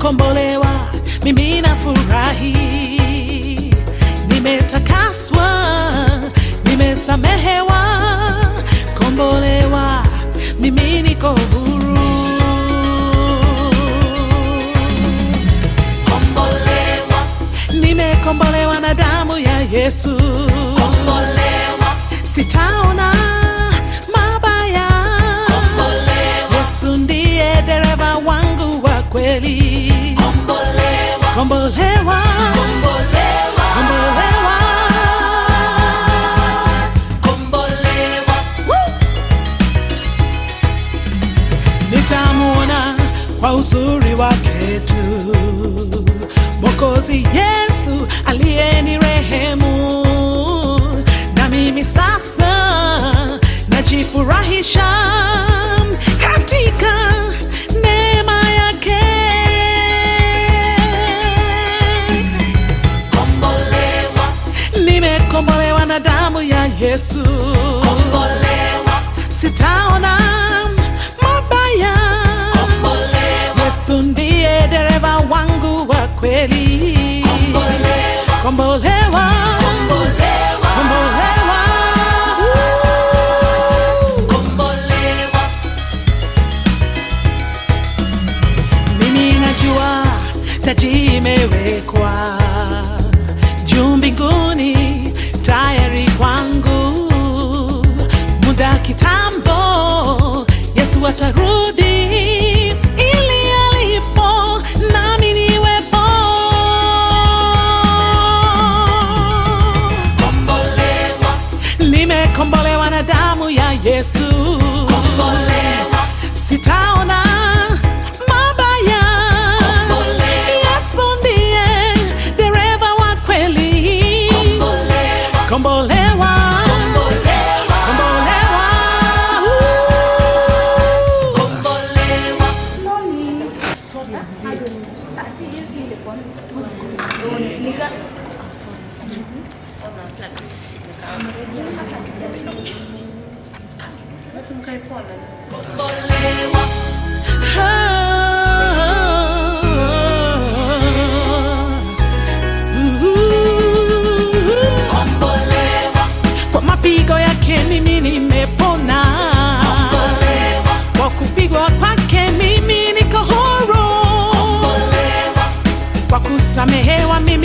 nimekombolewa, mimi nafurahi. Nimetakaswa, nimesamehewa, kombolewa, mimi niko huru. Kombolewa, nimekombolewa na damu ya Yesu. kombolewa, Sitaona mabaya. kombolewa, Yesu ndiye dereva wangu wa kweli. kombolewa, Kombolewa, kombolewa, kombolewa. kombolewa. Nitamuona kwa uzuri wake tu, Mwokozi Yesu aliyenirehemu. Na mimi sasa najifurahisha katika neema yake. Kombolewa, Nimekombolewa na damu ya Yesu. kombolewa, Sitaona mabaya. kombolewa, Yesu ndiye dereva wangu wa kweli. kombolewa, Kombolewa, kombolewa, kombolewa. kombolewa. Mimi najua taji imewekwa juu mbinguni tayari kwangu. Muda kitambo Yesu atarudi ili alipo nami niwepo. Kombolewa, Nimekombolewa na damu ya Yesu. kombolewa, Sitaona mabaya. Yesu ndiye dereva wa kweli. kombolewa, Kombolewa, kombolewa, kombolewa. kombolewa. Sorry, I'm late. Tak si using the phone. Oh, ni kan. Langsung kay phone na. Kombolewa, kombolewa, Kwa mapigo yake mimi nimepona. kombolewa, Kwa kupigwa kwake mimi niko huru. kombolewa, Kwa kusamehewa mimi